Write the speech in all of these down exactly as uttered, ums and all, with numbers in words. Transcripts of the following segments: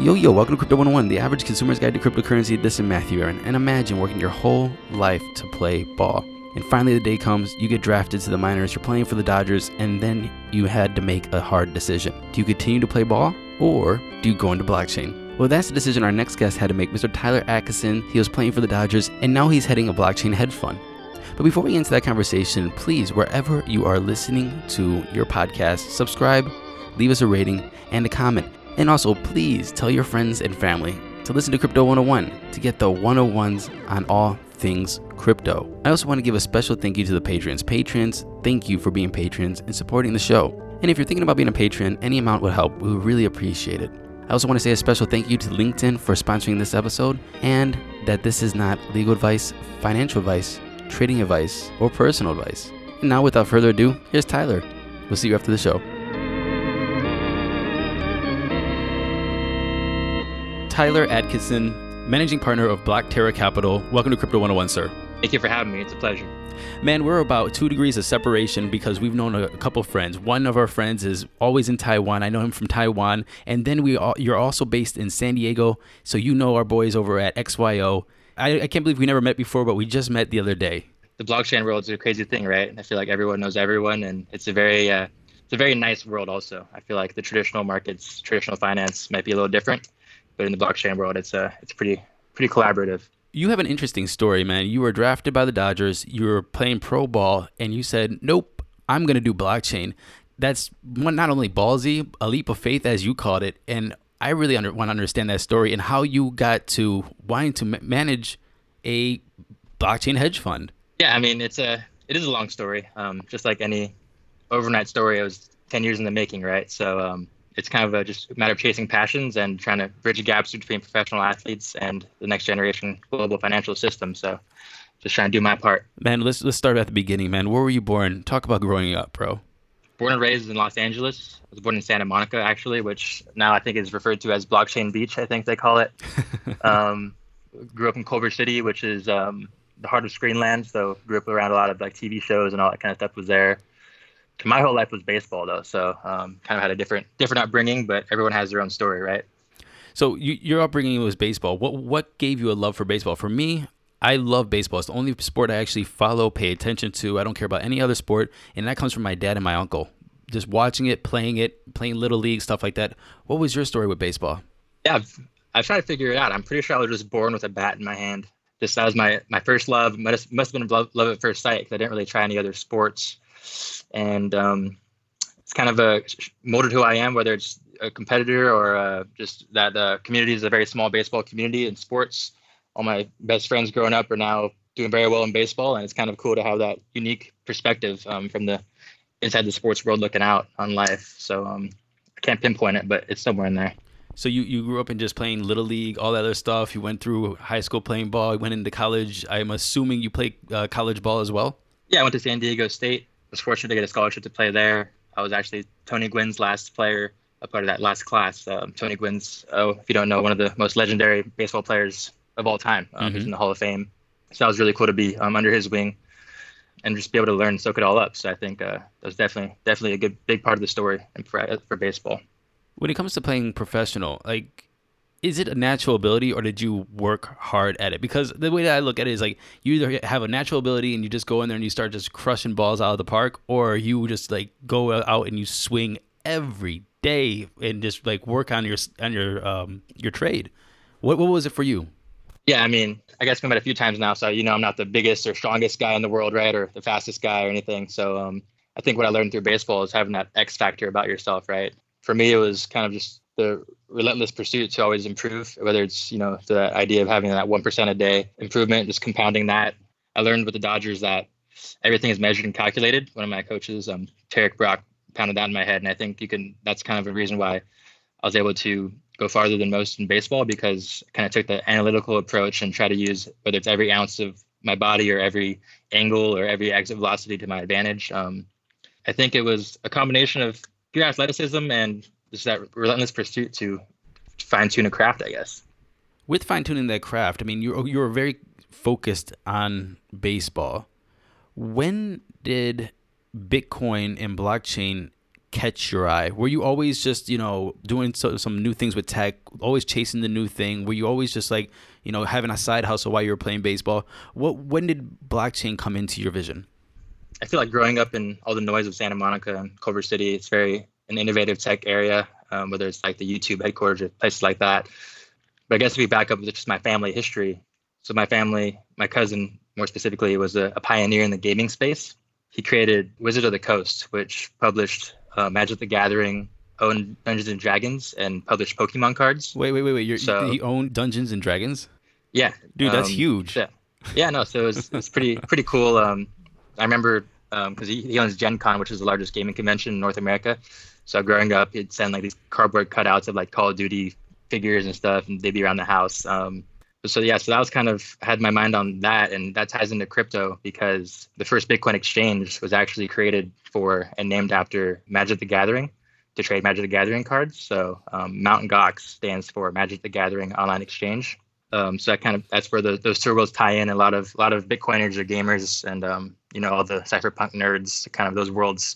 Yo, yo, welcome to Crypto one oh one, the average consumer's guide to cryptocurrency. This is Matthew Aaron, and imagine working your whole life to play ball. And finally the day comes, you get drafted to the minors, you're playing for the Dodgers, and then you had to make a hard decision. Do you continue to play ball, or do you go into blockchain? Well, that's the decision our next guest had to make, Mister Tyler Atkinson. He was playing for the Dodgers, and now he's heading a blockchain hedge fund. But before we get into that conversation, please, wherever you are listening to your podcast, subscribe, leave us a rating, and a comment. And also, please tell your friends and family to listen to Crypto one oh one to get the one oh ones on all things crypto. I also want to give a special thank you to the patrons. Patrons, thank you for being patrons and supporting the show. And if you're thinking about being a patron, any amount would help. We would really appreciate it. I also want to say a special thank you to LinkedIn for sponsoring this episode, and that this is not legal advice, financial advice, trading advice, or personal advice. And now, without further ado, here's Tyler. We'll see you after the show. Tyler Atkinson, managing partner of Black Terra Capital. Welcome to Crypto one oh one, sir. Thank you for having me. It's a pleasure. Man, we're about two degrees of separation because we've known a couple friends. One of our friends is always in Taiwan. I know him from Taiwan. And then we all, you're also based in San Diego, so you know our boys over at X Y O. I, I can't believe we never met before, but we just met the other day. The blockchain world is a crazy thing, right? I feel like everyone knows everyone, and it's a very uh, it's a very nice world also. I feel like the traditional markets, traditional finance might be a little different. But in the blockchain world, it's uh, it's pretty pretty collaborative. You have an interesting story, man. You were drafted by the Dodgers. You were playing pro ball, and you said, "Nope, I'm going to do blockchain." That's one, not only ballsy, a leap of faith, as you called it. And I really under, want to understand that story and how you got to wanting to ma- manage a blockchain hedge fund. Yeah, I mean, it's a it is a long story. Um, just like any overnight story, it was ten years in the making, right? So. Um, It's kind of a, just a matter of chasing passions and trying to bridge gaps between professional athletes and the next generation global financial system. So just trying to do my part. Man, let's let's start at the beginning, man. Where were you born? Talk about growing up, bro. Born and raised in Los Angeles. I was born in Santa Monica, actually, which now I think is referred to as Blockchain Beach, I think they call it. um, grew up in Culver City, which is um, the heart of Screenland. So grew up around a lot of like T V shows and all that kind of stuff was there. My whole life was baseball, though, so um, kind of had a different different upbringing, but everyone has their own story, right? So you, your upbringing was baseball. What what gave you a love for baseball? For me, I love baseball. It's the only sport I actually follow, pay attention to. I don't care about any other sport, and that comes from my dad and my uncle. Just watching it, playing it, playing Little League, stuff like that. What was your story with baseball? Yeah, I've, I've tried to figure it out. I'm pretty sure I was just born with a bat in my hand. Just that was my, my first love. Must have, must have been love, love at first sight because I didn't really try any other sports. And um, it's kind of a molded who I am, whether it's a competitor or uh, just that the community is a very small baseball community in sports. All my best friends growing up are now doing very well in baseball, and it's kind of cool to have that unique perspective um, from the inside the sports world looking out on life. So um, I can't pinpoint it, but it's somewhere in there. So you, you grew up in just playing Little League, all that other stuff. You went through high school playing ball. You went into college. I'm assuming you played uh, college ball as well? Yeah, I went to San Diego State. Was fortunate to get a scholarship to play there. I was actually Tony Gwynn's last player, a part of that last class. Um, Tony Gwynn's, oh, if you don't know, one of the most legendary baseball players of all time. Um, mm-hmm. He's in the Hall of Fame. So that was really cool to be um, under his wing and just be able to learn and soak it all up. So I think uh, that was definitely definitely a good big part of the story for for baseball. When it comes to playing professional, like, is it a natural ability or did you work hard at it? Because the way that I look at it is like you either have a natural ability and you just go in there and you start just crushing balls out of the park, or you just like go out and you swing every day and just like work on your on your um your trade. What what was it for you? Yeah, I mean, I guess we met a few times now, so you know I'm not the biggest or strongest guy in the world, right, or the fastest guy or anything. So um, I think what I learned through baseball is having that X factor about yourself, right? For me, it was kind of just the relentless pursuit to always improve, whether it's, you know, the idea of having that one percent a day improvement, just compounding that. I learned with the Dodgers that everything is measured and calculated. One of my coaches, um, Tarek Brock, pounded that in my head. And I think you can, that's kind of a reason why I was able to go farther than most in baseball, because I kind of took the analytical approach and try to use, whether it's every ounce of my body or every angle or every exit velocity to my advantage. Um, I think it was a combination of pure athleticism and just that relentless pursuit to fine tune a craft, I guess. With fine tuning that craft, I mean, you you were very focused on baseball. When did Bitcoin and blockchain catch your eye? Were you always just, you know, doing so, some new things with tech, always chasing the new thing? Were you always just like, you know, having a side hustle while you were playing baseball? What when did blockchain come into your vision? I feel like growing up in all the noise of Santa Monica and Culver City, it's very an innovative tech area, um, whether it's like the YouTube headquarters or places like that. But I guess if we back up with just my family history. So my family, my cousin more specifically, was a, a pioneer in the gaming space. He created Wizard of the Coast, which published uh, Magic the Gathering, owned Dungeons and Dragons, and published Pokemon cards. Wait, wait, wait, wait. You're, so, he owned Dungeons and Dragons? Yeah. Dude, that's um, huge. Yeah. Yeah, no, so it was, it was pretty pretty cool. Um, I remember because um, he, he owns Gen Con, which is the largest gaming convention in North America. So growing up, he'd send like these cardboard cutouts of like Call of Duty figures and stuff, and they'd be around the house. Um, so yeah, so that was kind of, I had my mind on that, and that ties into crypto because the first Bitcoin exchange was actually created for and named after Magic the Gathering to trade Magic the Gathering cards. So um, Mountain Gox stands for Magic the Gathering Online Exchange. Um, so that kind of, that's where the, those two worlds tie in. A lot of a lot of Bitcoiners are gamers, and um, you know, all the cypherpunk nerds, kind of those worlds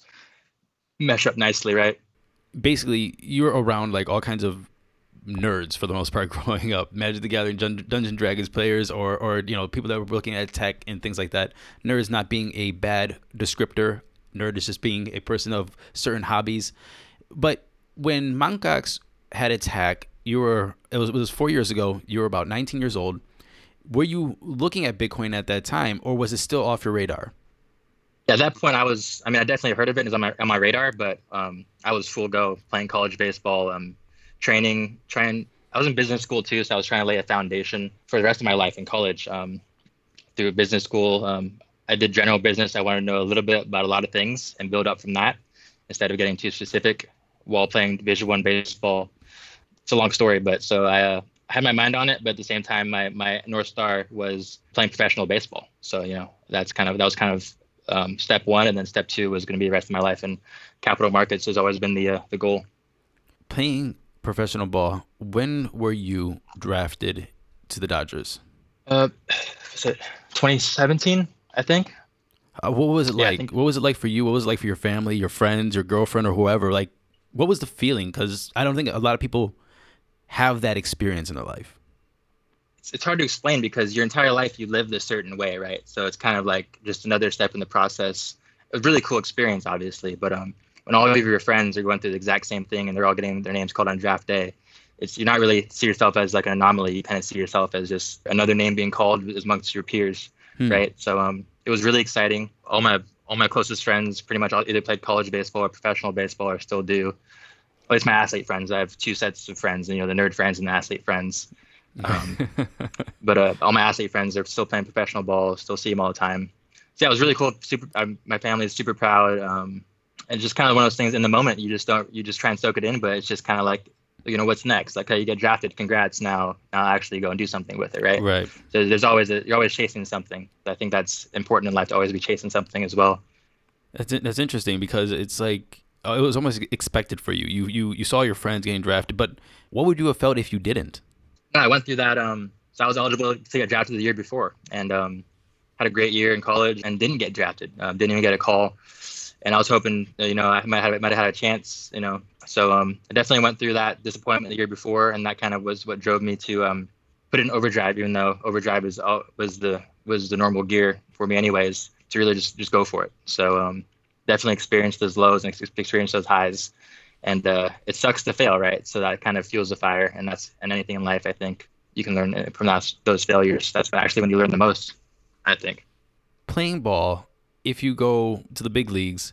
mesh up nicely, right? Basically, you're around like all kinds of nerds for the most part growing up. Magic the Gathering, Dun- Dungeons and Dragons players, or or you know, people that were looking at tech and things like that. Nerds not being a bad descriptor. Nerd is just being a person of certain hobbies. But when Mount Gox had its hack, you were it was it was four years ago. You were about nineteen years old. Were you looking at Bitcoin at that time, or was it still off your radar? Yeah, at that point, I was. I mean, I definitely heard of it. It was on my on my radar, but um, I was full go playing college baseball, um, training, trying. I was in business school too, so I was trying to lay a foundation for the rest of my life in college. Um, through business school, um, I did general business. I wanted to know a little bit about a lot of things and build up from that instead of getting too specific while playing Division One baseball. It's a long story, but so I uh, had my mind on it, but at the same time, my my North Star was playing professional baseball. So you know, that's kind of that was kind of um, step one, and then step two was going to be the rest of my life. And capital markets has always been the uh, the goal. Playing professional ball. When were you drafted to the Dodgers? Uh, was it twenty seventeen? I think. Uh, what was it Yeah, like? think- What was it like for you? What was it like for your family, your friends, your girlfriend, or whoever? Like, what was the feeling? Because I don't think a lot of people have that experience in their life. It's, it's hard to explain because your entire life you lived a certain way, right? So it's kind of like just another step in the process. A really cool experience, obviously, but um, when all of your friends are going through the exact same thing and they're all getting their names called on draft day, it's you're not really see yourself as like an anomaly. You kind of see yourself as just another name being called amongst your peers, hmm. right? So um, it was really exciting. All my all my closest friends pretty much all either played college baseball or professional baseball or still do. At least my athlete friends. I have two sets of friends, you know, the nerd friends and the athlete friends. Um, but uh, all my athlete friends are still playing professional ball, still see them all the time. So yeah, it was really cool. Super, um, my family is super proud. Um, and just kind of one of those things in the moment, you just don't, you just try and soak it in, but it's just kind of like, you know, what's next? Like, hey, you get drafted, congrats. Now, now actually go and do something with it, right? Right. So there's always, a, you're always chasing something. I think that's important in life to always be chasing something as well. That's that's interesting because it's like, it was almost expected for you. You you you saw your friends getting drafted, but what would you have felt if you didn't? No, I went through that. Um, so I was eligible to get drafted the year before, and um, had a great year in college, and didn't get drafted. Um, didn't even get a call, and I was hoping, you know, I might have might have had a chance, you know. So um, I definitely went through that disappointment the year before, and that kind of was what drove me to um, put in overdrive, even though overdrive is all, was the was the normal gear for me, anyways. To really just just go for it. So. Um, Definitely experienced those lows and experience those highs, and uh, it sucks to fail, right? So that kind of fuels the fire, and that's and anything in life, I think you can learn from those, those failures. That's actually when you learn the most, I think. Playing ball, if you go to the big leagues,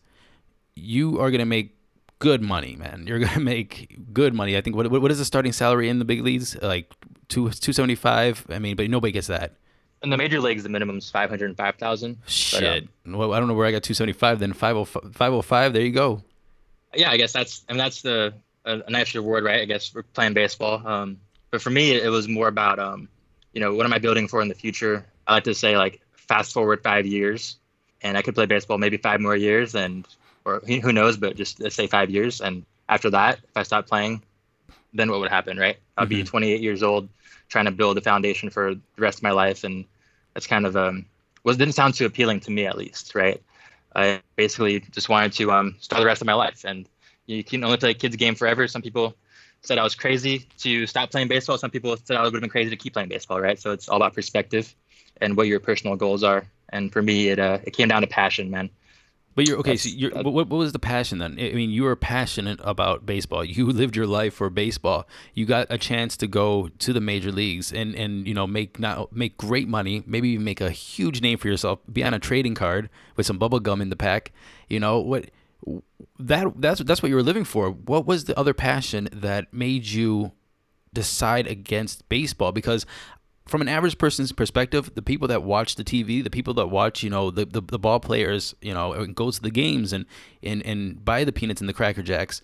you are gonna make good money, man. You're gonna make good money. I think what what is the starting salary in the big leagues? Like two two seventy five. I mean, but nobody gets that. In the major leagues, the minimum is five hundred five thousand. Shit. But, um, well, I don't know where I got two seventy-five. Then five oh five. There you go. Yeah, I guess that's I mean that's the a, a nice reward, right? I guess for playing baseball. Um, but for me, it was more about um, you know, what am I building for in the future? I like to say like fast forward five years, and I could play baseball maybe five more years, and or who knows, but just let's say five years, and after that, if I stop playing, then what would happen, right? I'll mm-hmm. be twenty-eight years old, trying to build a foundation for the rest of my life, and that's kind of um was didn't sound too appealing to me, at least, right? I basically just wanted to um start the rest of my life, and You can only play a kid's game forever. Some people said I was crazy to stop playing baseball. Some people said I would have been crazy to keep playing baseball, right? So it's all about perspective and what your personal goals are. And for me, it uh, it came down to passion, man. But you're okay. That's, So you're, that, what, what was the passion then? I mean, you were passionate about baseball. You lived your life for baseball. You got a chance to go to the major leagues and, and you know make not make great money. Maybe even make a huge name for yourself. Be on a trading card with some bubble gum in the pack. You know what? That that's that's what you were living for. What was the other passion that made you decide against baseball? Because from an average person's perspective, the people that watch the T V, the people that watch, you know, the, the, the ball players, you know, and go to the games and, and, and buy the peanuts and the Cracker Jacks,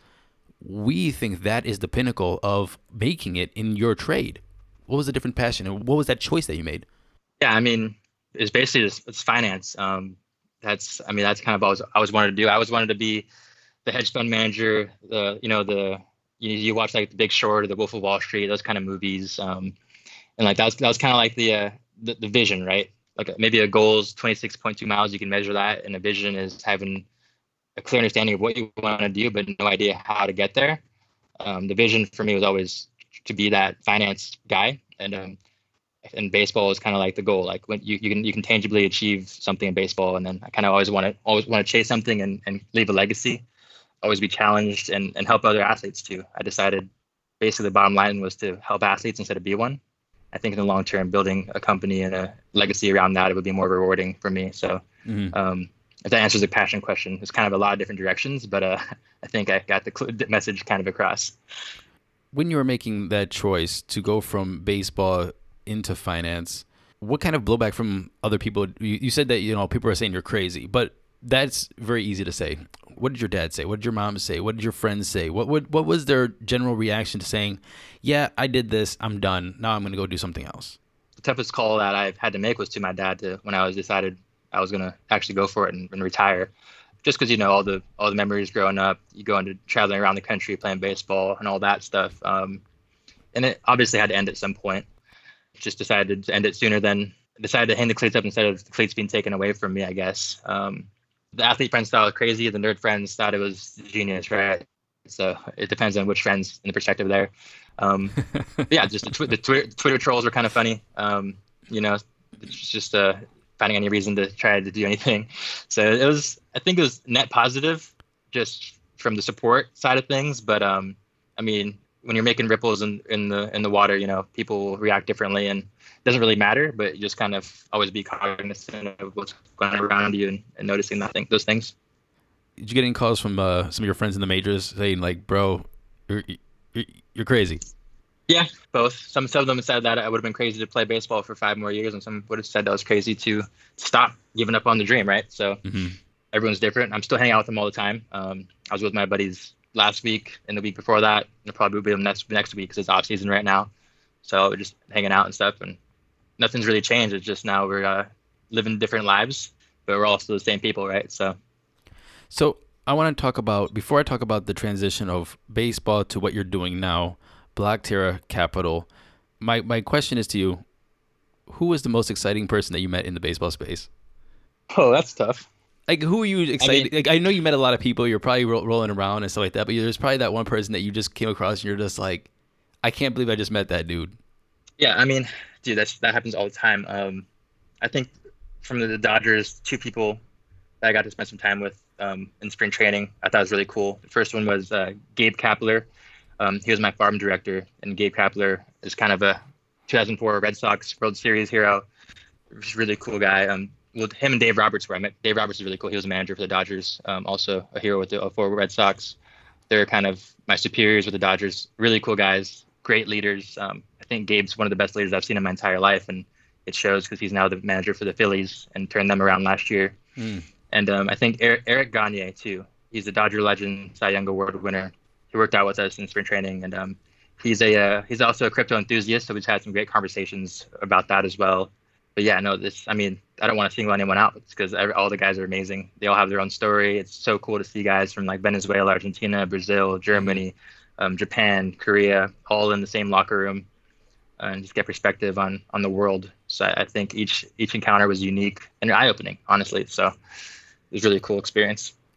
we think that is the pinnacle of making it in your trade. What was the different passion and what was that choice that you made? Yeah, I mean, it's basically just, it's finance. Um, that's, I mean, that's kind of what I was, I always wanted to do. I always wanted to be the hedge fund manager, the, you know, the, you, you watch like The Big Short or The Wolf of Wall Street, those kind of movies. Um, And like that was, that was kind of like the, uh, the the vision, right? Like maybe a goal is twenty-six point two miles. You can measure that, and a vision is having a clear understanding of what you want to do, but no idea how to get there. Um, the vision for me was always to be that finance guy, and um, and baseball is kind of like the goal. Like when you, you can you can tangibly achieve something in baseball, and then I kind of always want to always want to chase something and, and leave a legacy, always be challenged and and help other athletes too. I decided basically the bottom line was to help athletes instead of be one. I think in the long term, building a company and a legacy around that, it would be more rewarding for me. So mm-hmm. um, if that answers the passion question, it's kind of a lot of different directions, but uh, I think I got the cl- message kind of across. When you were making that choice to go from baseball into finance, what kind of blowback from other people? You, you said that, you know, people are saying you're crazy, but that's very easy to say. What did your dad say? What did your mom say? What did your friends say? What what what was their general reaction to saying, yeah, I did this, I'm done, now I'm going to go do something else? The toughest call that I've had to make was to my dad to when I was decided I was going to actually go for it and, and retire. Just because, you know, all the all the memories growing up, you go into traveling around the country, playing baseball and all that stuff. Um, and it obviously had to end at some point. Just decided to end it sooner than decided to hang the cleats up instead of the cleats being taken away from me, I guess. Um, the athlete friends thought it was crazy. The nerd friends thought it was genius, right? So it depends on which friends and the perspective there. Um, yeah, just the, tw- the Twitter, Twitter trolls were kind of funny. Um, you know, it's just uh, finding any reason to try to do anything. So it was, I think it was net positive just from the support side of things. But um, I mean, when you're making ripples in, in the in the water, you know, people will react differently and it doesn't really matter, but you just kind of always be cognizant of what's going on around you and, and noticing that thing, those things. Did you get any calls from uh, some of your friends in the majors saying like, bro, you're, you're, you're crazy? Yeah, both. Some, some of them said that I would have been crazy to play baseball for five more years, and some would have said that I was crazy to stop giving up on the dream, right? So mm-hmm. Everyone's different. I'm still hanging out with them all the time. Um, I was with my buddies last week and the week before that, and I'll probably be with them next, next week because it's off season right now. So we're just hanging out and stuff, and nothing's really changed. It's just now we're uh, living different lives, but we're all still the same people, right? So, so I want to talk about, before I talk about the transition of baseball to what you're doing now, Black Terra Capital, my, my question is to you, who was the most exciting person that you met in the baseball space? Oh, that's tough. Like, who are you excited? I mean, like, I know you met a lot of people. You're probably ro- rolling around and stuff like that, but there's probably that one person that you just came across and you're just like, I can't believe I just met that dude. Yeah, I mean, dude, that's that happens all the time. Um, I think from the Dodgers, two people that I got to spend some time with um, in spring training, I thought was really cool. The first one was uh, Gabe Kapler. Um, he was my farm director, and Gabe Kapler is kind of a two thousand four Red Sox World Series hero. He's a really cool guy. Um, with him and Dave Roberts, where I met Dave Roberts is really cool. He was a manager for the Dodgers, um, also a hero with the oh four Red Sox. They're kind of my superiors with the Dodgers. Really cool guys, great leaders. Um, I think Gabe's one of the best leaders I've seen in my entire life, and it shows because he's now the manager for the Phillies and turned them around last year. Mm. And um, I think Eric, Eric Gagne too. He's a Dodger legend, Cy Young Award winner. He worked out with us in spring training, and um, he's a uh, he's also a crypto enthusiast. So we've had some great conversations about that as well. But yeah, no, this. I mean, I don't want to single anyone out because all the guys are amazing. They all have their own story. It's so cool to see guys from like Venezuela, Argentina, Brazil, Germany, um, Japan, Korea, all in the same locker room, uh, and just get perspective on on the world. So I, I think each each encounter was unique and eye opening, honestly. So it was really a cool experience.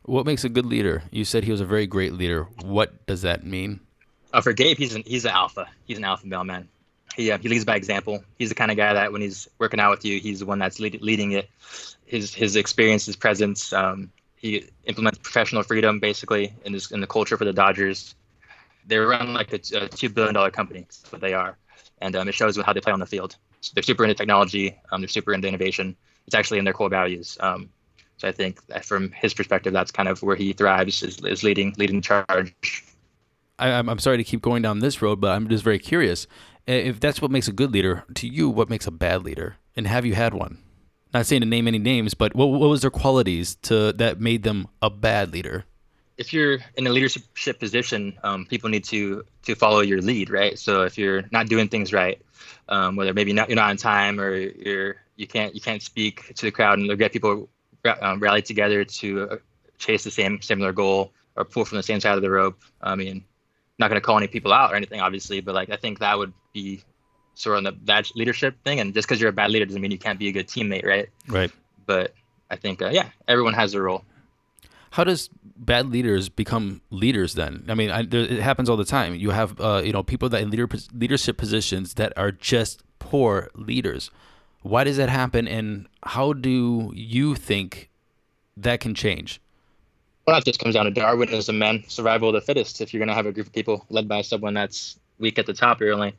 What makes a good leader? You said he was a very great leader. What does that mean? Uh, for Gabe, he's an he's an alpha. He's an alpha male, man. He uh, he leads by example. He's the kind of guy that when he's working out with you, he's the one that's lead, leading it. His his experience, his presence. Um, he implements professional freedom basically in this in the culture for the Dodgers. They run like a, a two billion dollar company. That's what they are, and um, it shows with how they play on the field. So they're super into technology. Um, they're super into innovation. It's actually in their core values. Um, so I think that from his perspective, that's kind of where he thrives, is, is leading leading the charge. I, I'm sorry to keep going down this road, but I'm just very curious. If that's what makes a good leader, to you, what makes a bad leader? And have you had one? Not saying to name any names, but what, what was their qualities to that made them a bad leader? If you're in a leadership position, um, people need to to follow your lead, right? So if you're not doing things right, um, whether maybe not you're not on time or you're you can't you can't speak to the crowd and get people um, rally together to chase the same similar goal or pull from the same side of the rope. I mean, not going to call any people out or anything, obviously, but like I think that would be sort of the bad leadership thing. And just because you're a bad leader doesn't mean you can't be a good teammate, right? Right. But I think, uh, yeah, everyone has a role. How does bad leaders become leaders then? I mean, I, there, it happens all the time. You have, uh, you know, people that in leader, leadership positions that are just poor leaders. Why does that happen? And how do you think that can change? Well, that just comes down to Darwinism, man. Survival of the fittest. If you're going to have a group of people led by someone that's weak at the top, you're only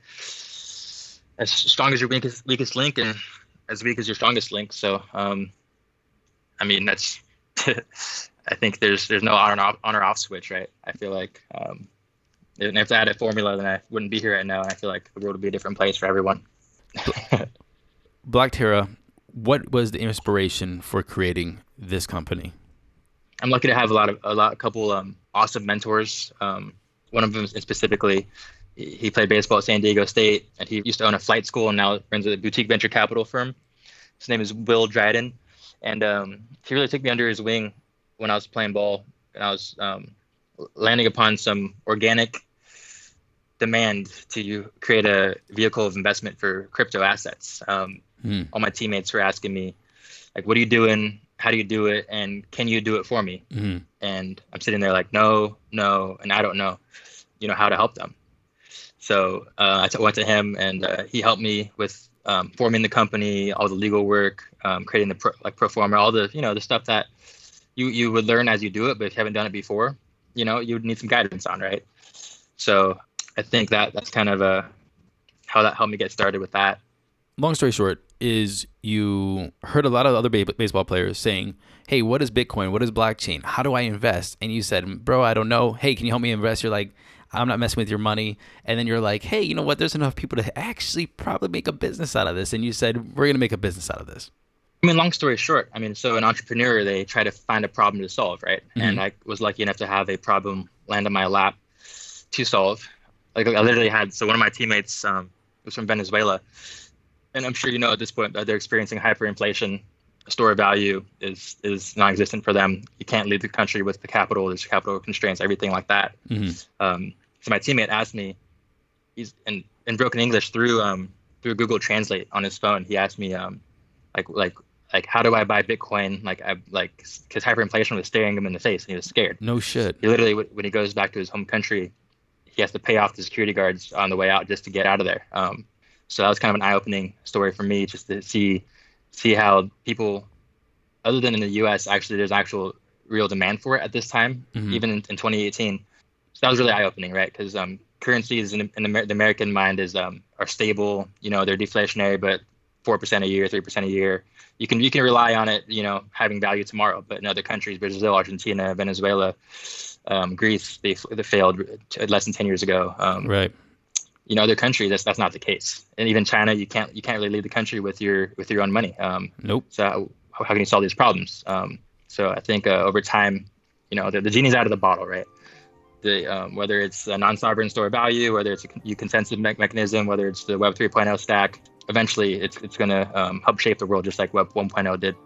as strong as your weakest, weakest link and as weak as your strongest link. So, um, I mean, that's... I think there's there's no on or off, on or off switch, right? I feel like um, if I had a formula, then I wouldn't be here right now. I feel like the world would be a different place for everyone. Black Terra, what was the inspiration for creating this company? I'm lucky to have a lot of a lot, a couple um, awesome mentors. Um, one of them specifically, he played baseball at San Diego State, and he used to own a flight school, and now runs a boutique venture capital firm. His name is Will Dryden, and um, he really took me under his wing when I was playing ball, and I was um, landing upon some organic demand to create a vehicle of investment for crypto assets. Um, mm. All my teammates were asking me, like, what are you doing? How do you do it? And can you do it for me? Mm-hmm. And I'm sitting there like, no, no, and I don't know, you know, how to help them. So uh, I t- went to him, and uh, he helped me with um, forming the company, all the legal work, um, creating the pro- like pro forma, all the, you know, the stuff that you you would learn as you do it, but if you haven't done it before, you know, you would need some guidance on, right? So I think that that's kind of a, how that helped me get started with that. Long story short is you heard a lot of other ba- baseball players saying, hey, what is Bitcoin? What is blockchain? How do I invest? And you said, bro, I don't know. Hey, can you help me invest? You're like, I'm not messing with your money. And then you're like, hey, you know what? There's enough people to actually probably make a business out of this. And you said, we're going to make a business out of this. I mean, long story short, I mean, so an entrepreneur, they try to find a problem to solve, right? Mm-hmm. And I was lucky enough to have a problem land on my lap to solve. Like I literally had, so one of my teammates um, was from Venezuela. And I'm sure you know at this point that they're experiencing hyperinflation. Store value is is non-existent for them. You can't leave the country with the capital. There's capital constraints, everything like that. Mm-hmm. Um, so my teammate asked me, he's in, in broken English through um, through Google Translate on his phone. He asked me, um, like like like how do I buy Bitcoin? Like I like because hyperinflation was staring him in the face, and he was scared. No shit. He literally, when he goes back to his home country, he has to pay off the security guards on the way out just to get out of there. Um, so that was kind of an eye-opening story for me, just to see see how people, other than in the U S, actually there's actual real demand for it at this time, mm-hmm. even in, in twenty eighteen. So that was really eye-opening, right? Because um, currencies in, in the, the American mind is um, are stable. You know, they're deflationary, but four percent a year, three percent a year. You can you can rely on it, you know, having value tomorrow. But in other countries, Brazil, Argentina, Venezuela, um, Greece, they, they failed less than ten years ago. Um, right. You know, other countries, that's that's not the case. And even China, you can't you can't really leave the country with your with your own money. Um, nope. So how, how can you solve these problems? Um, so I think uh, over time, you know, the, the genie's out of the bottle, right? The um, whether it's a non-sovereign store of value, whether it's a consensus me- mechanism, whether it's the Web three point oh stack, eventually it's it's going to um, help shape the world just like Web one point oh did.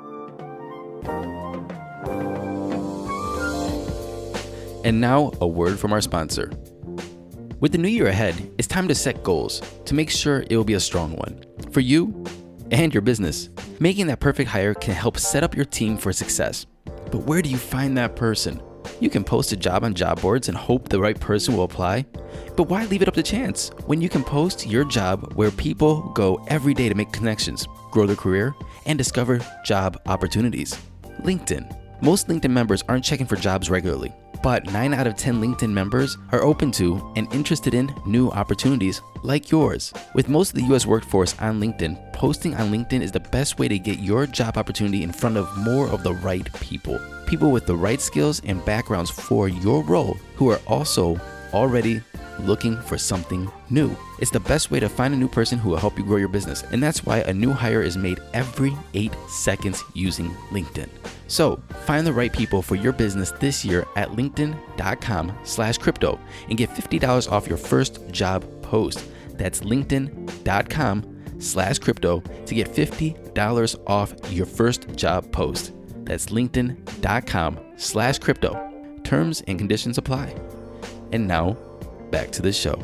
And now a word from our sponsor. With the new year ahead, it's time to set goals to make sure it will be a strong one for you and your business. Making that perfect hire can help set up your team for success. But where do you find that person? You can post a job on job boards and hope the right person will apply. But why leave it up to chance when you can post your job where people go every day to make connections, grow their career, and discover job opportunities? LinkedIn. Most LinkedIn members aren't checking for jobs regularly, but nine out of ten LinkedIn members are open to and interested in new opportunities like yours. With most of the U S workforce on LinkedIn, posting on LinkedIn is the best way to get your job opportunity in front of more of the right people. People with the right skills and backgrounds for your role who are also already looking for something new. It's the best way to find a new person who will help you grow your business. And that's why a new hire is made every eight seconds using LinkedIn. So find the right people for your business this year at linkedin.com slash crypto and get fifty dollars off your first job post. That's linkedin.com slash crypto to get fifty dollars off your first job post. That's linkedin.com slash crypto. Terms and conditions apply. And now, back to the show.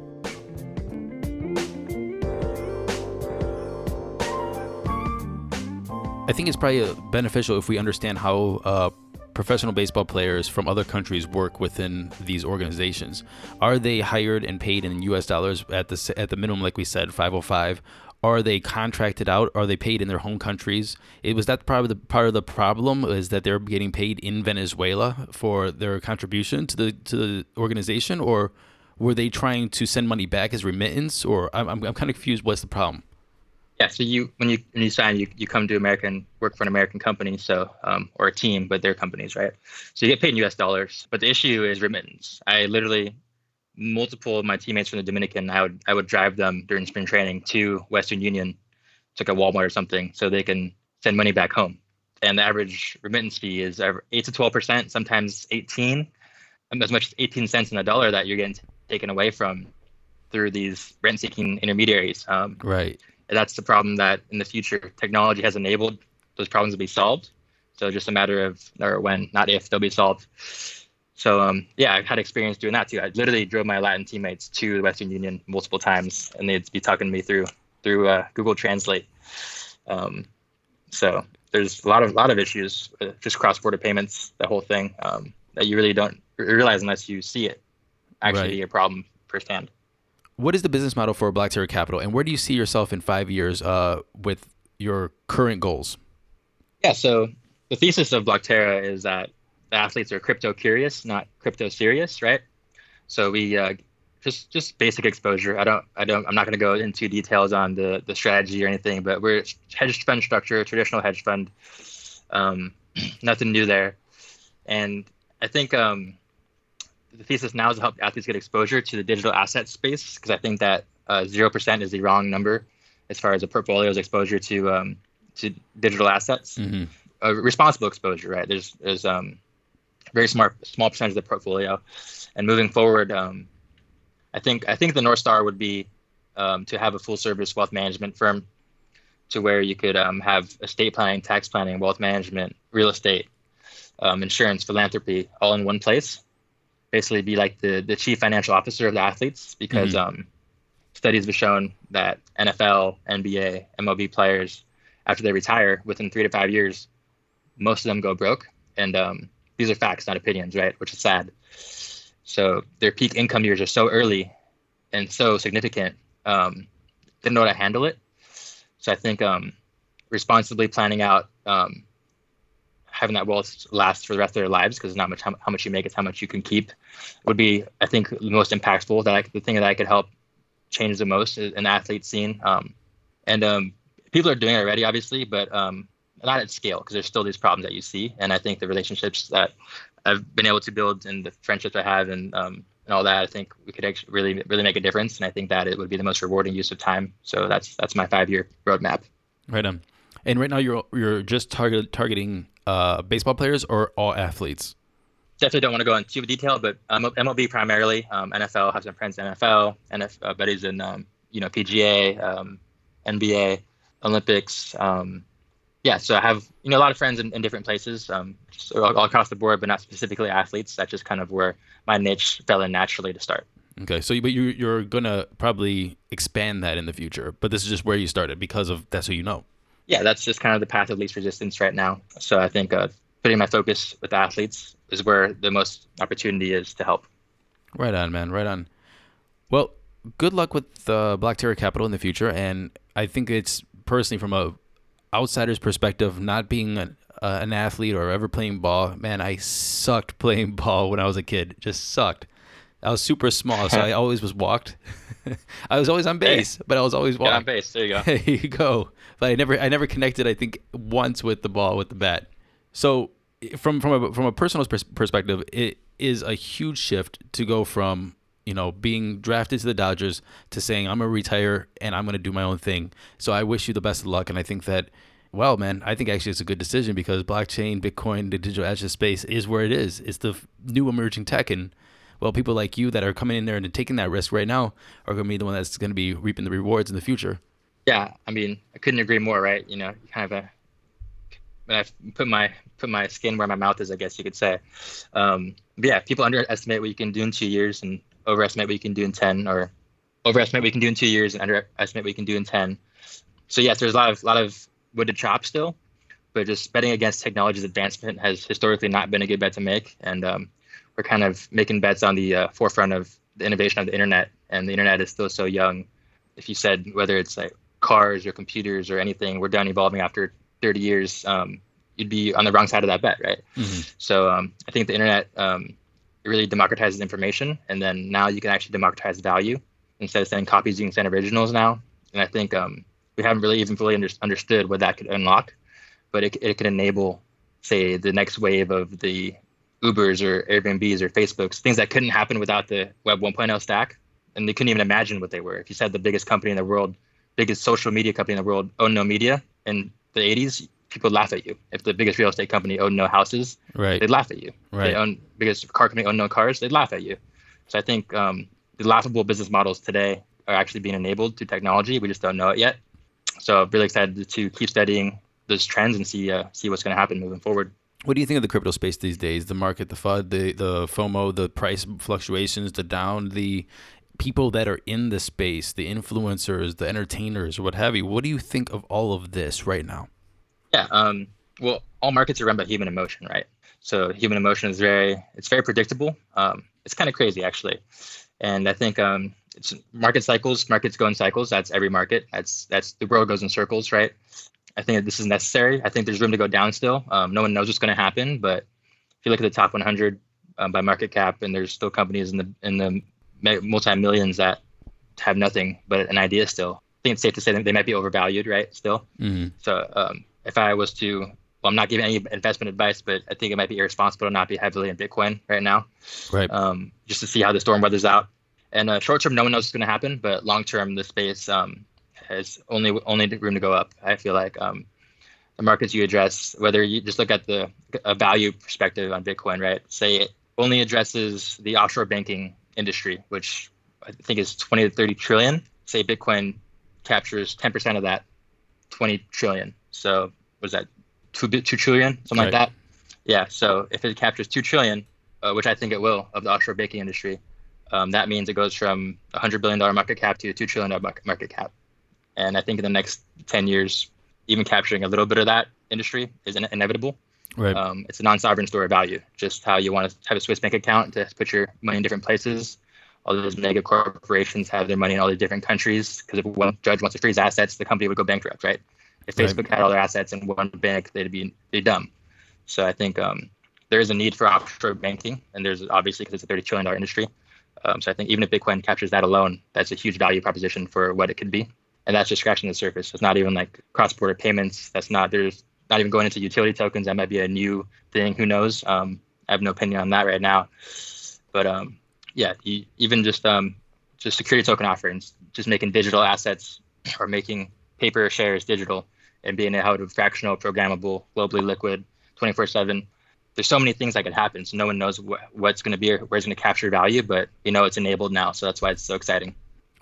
I think it's probably beneficial if we understand how uh, professional baseball players from other countries work within these organizations. Are they hired and paid in U S dollars at the at the minimum, like we said, five oh five? Are they contracted out? Are they paid in their home countries? It was that probably the part of the problem is that they're getting paid in Venezuela for their contribution to the to the organization, or were they trying to send money back as remittance? Or I'm I'm, I'm kind of confused. What's the problem? Yeah, so you when you when you sign, you, you come to America and work for an American company, so um, or a team, but they're companies, right? So you get paid in U S dollars, but the issue is remittance. I literally multiple of my teammates from the Dominican, I would I would drive them during spring training to Western Union, to like a Walmart or something, so they can send money back home. And the average remittance fee is eight to twelve percent, sometimes eighteen, as much as eighteen cents in a dollar that you're getting taken away from through these rent-seeking intermediaries. Um, right. And that's the problem that in the future technology has enabled those problems to be solved. So just a matter of, or when, not if, they'll be solved. So um, yeah, I've had experience doing that too. I literally drove my Latin teammates to the Western Union multiple times, and they'd be talking to me through through uh, Google Translate. Um, so there's a lot of lot of issues with just cross-border payments, the whole thing, um, that you really don't realize unless you see it actually Right. be a problem firsthand. What is the business model for Black Terra Capital, and where do you see yourself in five years uh, with your current goals? Yeah, so the thesis of Black Terra is that the athletes are crypto curious, not crypto serious, right? So we uh, just just basic exposure. I don't I don't I'm not going to go into details on the the strategy or anything, but we're hedge fund structure, traditional hedge fund, um, nothing new there. And I think um, the thesis now is to help athletes get exposure to the digital asset space, because I think that uh, zero percent is the wrong number as far as a portfolio's exposure to um, to digital assets. Mm-hmm. Uh, responsible exposure, right? There's there's um very smart small percentage of the portfolio, and moving forward, um, I think I think the North Star would be um, to have a full service wealth management firm, to where you could um, have estate planning, tax planning, wealth management, real estate, um, insurance, philanthropy, all in one place. Basically, be like the the chief financial officer of the athletes, because mm-hmm. um, studies have shown that N F L, N B A, M L B players, after they retire, within three to five years, most of them go broke. And um, these are facts, not opinions, right? Which is sad. So their peak income years are so early and so significant. Um, didn't know how to handle it. So I think um, responsibly planning out um, having that wealth last for the rest of their lives, because it's not much how, how much you make, it's how much you can keep, would be, I think, the most impactful. That I, the thing that I could help change the most in the athlete scene. Um, and um, people are doing it already, obviously, but um, not at scale, because there's still these problems that you see. And I think the relationships that I've been able to build and the friendships I have and um, and all that, I think we could actually really, really make a difference. And I think that it would be the most rewarding use of time. So that's that's my five-year roadmap. Right on. And right now you're you're just target, targeting uh, baseball players or all athletes? Definitely don't want to go into detail, but um, M L B primarily, um, N F L, have some friends in N F L, N F L uh, buddies in um, you know P G A, um, N B A, Olympics. Um, yeah, so I have you know a lot of friends in, in different places, um, just all, all across the board, but not specifically athletes. That's just kind of where my niche fell in naturally to start. Okay, so but you you're gonna probably expand that in the future, but this is just where you started because of that's who you know. Yeah, that's just kind of the path of least resistance right now. So I think uh, putting my focus with athletes is where the most opportunity is to help. Right on, man. Right on. Well, good luck with uh, Black Terror Capital in the future. And I think it's personally from a outsider's perspective, not being an, uh, an athlete or ever playing ball, man, I sucked playing ball when I was a kid. Just sucked. I was super small, so I always was walked. I was always on base, hey, but I was always walked. Get on base. There you go. There you go. But I never, I never connected. I think once with the ball with the bat. So from from a from a personal pers- perspective, it is a huge shift to go from, you know, being drafted to the Dodgers to saying I'm gonna retire and I'm gonna do my own thing. So I wish you the best of luck, and I think that, well, man, I think actually it's a good decision because blockchain, Bitcoin, the digital asset space is where it is. It's the new emerging tech, and well, people like you that are coming in there and taking that risk right now are going to be the one that's going to be reaping the rewards in the future. Yeah, I mean, I couldn't agree more, right? You know, kind of a, when I put my put my skin where my mouth is, I guess you could say. Um, but yeah, people underestimate what you can do in two years and overestimate what you can do in ten, or overestimate what you can do in two years and underestimate what you can do in ten. So yes, there's a lot of lot of wood to chop still, but just betting against technology's advancement has historically not been a good bet to make, and um, we're kind of making bets on the uh, forefront of the innovation of the internet, and the internet is still so young. If you said whether it's like cars or computers or anything, we're done evolving after thirty years, um, you'd be on the wrong side of that bet, right? Mm-hmm. So um, I think the internet um, it really democratizes information, and then now you can actually democratize value. Instead of sending copies, you can send originals now. And I think um, we haven't really even fully under- understood what that could unlock, but it, it could enable, say, the next wave of the Ubers or Airbnbs or Facebooks, things that couldn't happen without the Web one point oh stack. And they couldn't even imagine what they were. If you said the biggest company in the world, biggest social media company in the world owned no media in the eighties, people would laugh at you. If the biggest real estate company owned no houses, right, they'd laugh at you. Right. They own biggest car company owned no cars, they'd laugh at you. So I think um, the laughable business models today are actually being enabled through technology. We just don't know it yet. So I'm really excited to keep studying those trends and see uh, see what's going to happen moving forward. What do you think of the crypto space these days? The market, the F U D, the, the FOMO, the price fluctuations, the down, the people that are in the space, the influencers, the entertainers, or what have you. What do you think of all of this right now? Yeah, um, well, all markets are run by human emotion, right? So human emotion is very, it's very predictable. Um, it's kind of crazy, actually. And I think um, it's market cycles, markets go in cycles. That's every market. That's, that's the world goes in circles, right? I think that this is necessary. I think there's room to go down still. Um, no one knows what's going to happen, but if you look at the top one hundred um, by market cap, and there's still companies in the in the multi-millions that have nothing but an idea still. I think it's safe to say that they might be overvalued, right? Still. Mm-hmm. So um, if I was to, well, I'm not giving any investment advice, but I think it might be irresponsible to not be heavily in Bitcoin right now, right? Um, just to see how the storm weathers out. And uh, short term, no one knows what's going to happen, but long term, the space um, has only only room to go up. I feel like um, the markets you address, whether you just look at the a value perspective on Bitcoin, right? Say it only addresses the offshore banking industry, which I think is twenty to thirty trillion. Say Bitcoin captures ten percent of that twenty trillion. So was that two two trillion, something right. like that? Yeah. So if it captures two trillion, uh, which I think it will, of the offshore banking industry, um, that means it goes from a hundred billion dollar market cap to a two trillion dollar market cap. And I think in the next ten years, even capturing a little bit of that industry is in- inevitable. Right. Um, it's a non-sovereign store of value, just how you want to have a Swiss bank account to put your money in different places. All those mega corporations have their money in all these different countries, because if one judge wants to freeze assets, the company would go bankrupt, right? If Facebook right. had all their assets in one bank, they'd be, be dumb. So I think um, there is a need for offshore banking, and there's obviously, because it's a thirty trillion dollars industry. Um, so I think even if Bitcoin captures that alone, that's a huge value proposition for what it could be. And that's just scratching the surface. It's not even like cross-border payments. That's not, there's not even going into utility tokens. That might be a new thing. Who knows? Um, I have no opinion on that right now. But um, yeah, you, even just um, just security token offerings, just making digital assets or making paper shares digital and being able to fractional, programmable, globally liquid, twenty-four seven. There's so many things that could happen. So no one knows wh- what's going to be or where it's going to capture value, but you know it's enabled now. So that's why it's so exciting.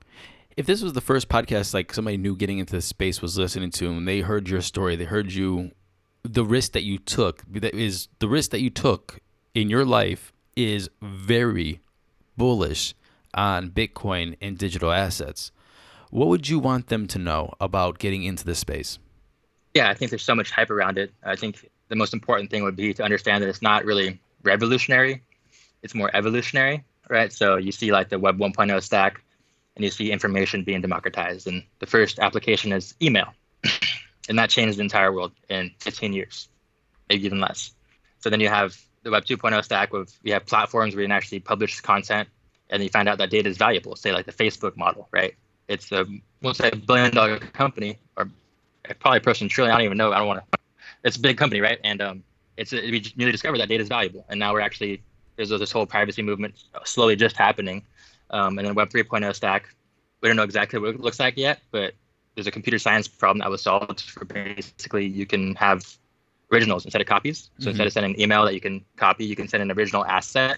If this was the first podcast like somebody new getting into the space was listening to, and they heard your story, they heard you, the risk that you took, that is the risk that you took in your life is very bullish on Bitcoin and digital assets. What would you want them to know about getting into this space? Yeah, I think there's so much hype around it. I think the most important thing would be to understand that it's not really revolutionary. It's more evolutionary, right? So you see like the Web 1.0 stack, and you see information being democratized. And the first application is email. And that changed the entire world in fifteen years, maybe even less. So then you have the Web 2.0 stack with, you have platforms where you can actually publish content and you find out that data is valuable, say like the Facebook model, right? It's a multi-billion dollar company, or probably approaching trillion, I don't even know, I don't want to, it's a big company, right? And um, it's a, we newly discovered that data is valuable. And now we're actually, there's this whole privacy movement slowly just happening. Um, and then Web 3.0 stack, we don't know exactly what it looks like yet, but there's a computer science problem that was solved for basically you can have originals instead of copies. So mm-hmm. instead of sending an email that you can copy, you can send an original asset.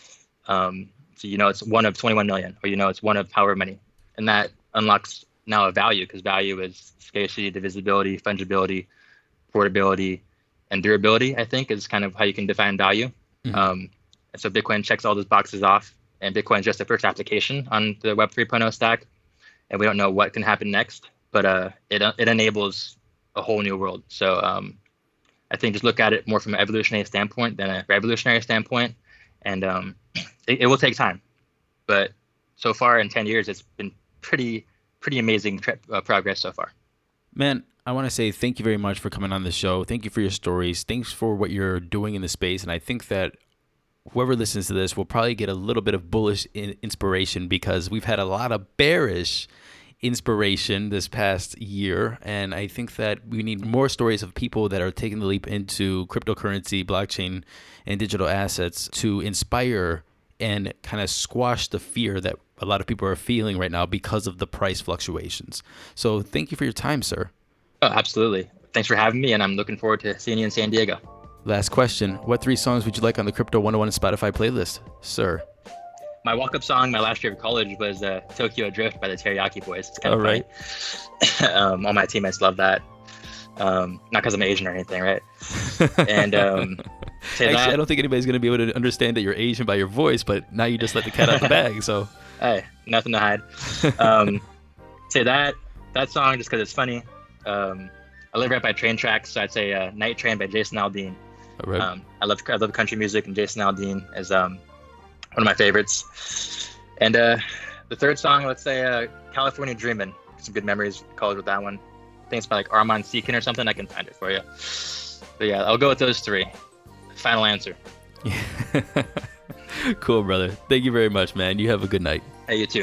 Um, so you know it's one of twenty-one million, or you know it's one of however many. And that unlocks now a value, because value is scarcity, divisibility, fungibility, portability, and durability, I think, is kind of how you can define value. Mm-hmm. Um, and so Bitcoin checks all those boxes off, and Bitcoin is just the first application on the Web 3.0 stack. And we don't know what can happen next, but uh, it it enables a whole new world. So um, I think just look at it more from an evolutionary standpoint than a revolutionary standpoint. And um, it, it will take time. But so far in ten years, it's been pretty, pretty amazing tra- uh, progress so far. Man, I want to say thank you very much for coming on the show. Thank you for your stories. Thanks for what you're doing in the space. And I think that whoever listens to this will probably get a little bit of bullish in- inspiration, because we've had a lot of bearish inspiration this past year. And I think that we need more stories of people that are taking the leap into cryptocurrency, blockchain, and digital assets to inspire and kind of squash the fear that a lot of people are feeling right now because of the price fluctuations. So thank you for your time, sir. Oh, absolutely. Thanks for having me, and I'm looking forward to seeing you in San Diego. Last question. What three songs would you like on the Crypto one oh one Spotify playlist, sir? My walk-up song my last year of college was uh, Tokyo Drift by the Teriyaki Boys. It's kind of all right. um, all my teammates love that. Um, not because I'm Asian or anything, right? And um, Actually, that, I don't think anybody's going to be able to understand that you're Asian by your voice, but now you just let the cat out the bag. So, hey, nothing to hide. Um, say that that song just because it's funny. Um, I live right by train tracks, so I'd say uh, Night Train by Jason Aldean. All right. Um, I love I love country music, and Jason Aldean is um, one of my favorites. And uh, the third song, let's say uh, California Dreamin'. Some good memories of college with that one. I think it's by like Armand Seekin or something. I can find it for you. But yeah, I'll go with those three. Final answer. Cool, brother. Thank you very much, man. You have a good night. Hey, you too.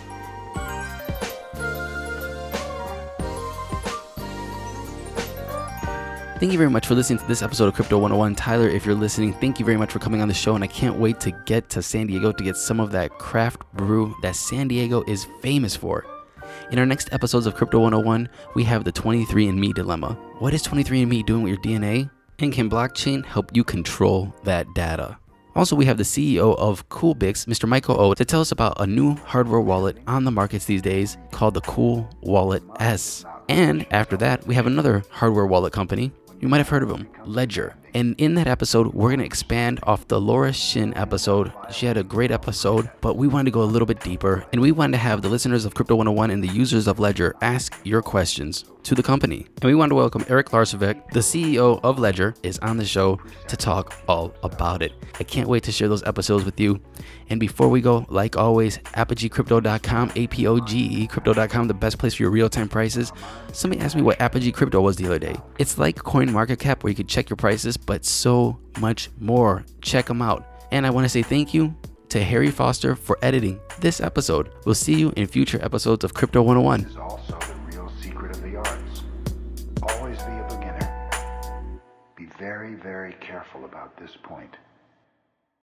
Thank you very much for listening to this episode of Crypto one oh one. Tyler, if you're listening, thank you very much for coming on the show, and I can't wait to get to San Diego to get some of that craft brew that San Diego is famous for. In our next episodes of Crypto one oh one, we have the twenty-three and me dilemma. What is twenty-three and me doing with your D N A? And can blockchain help you control that data? Also, we have the C E O of Coolbix, Mister Michael O, to tell us about a new hardware wallet on the markets these days called the Cool Wallet S. And after that, we have another hardware wallet company. You might have heard of them, Ledger. And in that episode, we're going to expand off the Laura Shin episode. She had a great episode, but we wanted to go a little bit deeper. And we wanted to have the listeners of Crypto one oh one and the users of Ledger ask your questions to the company. And we want to welcome Eric Larsovec, the C E O of Ledger, is on the show to talk all about it. I can't wait to share those episodes with you. And before we go, like always, apogee crypto dot com, A P O G E crypto dot com, the best place for your real-time prices. Somebody asked me what Apogee Crypto was the other day. It's like CoinMarketCap where you can check your prices, but so much more. Check them out. And I want to say thank you to Harry Foster for editing this episode. We'll see you in future episodes of Crypto one oh one. This is also the real secret of the arts. Always be a beginner. Be very, very careful about this point.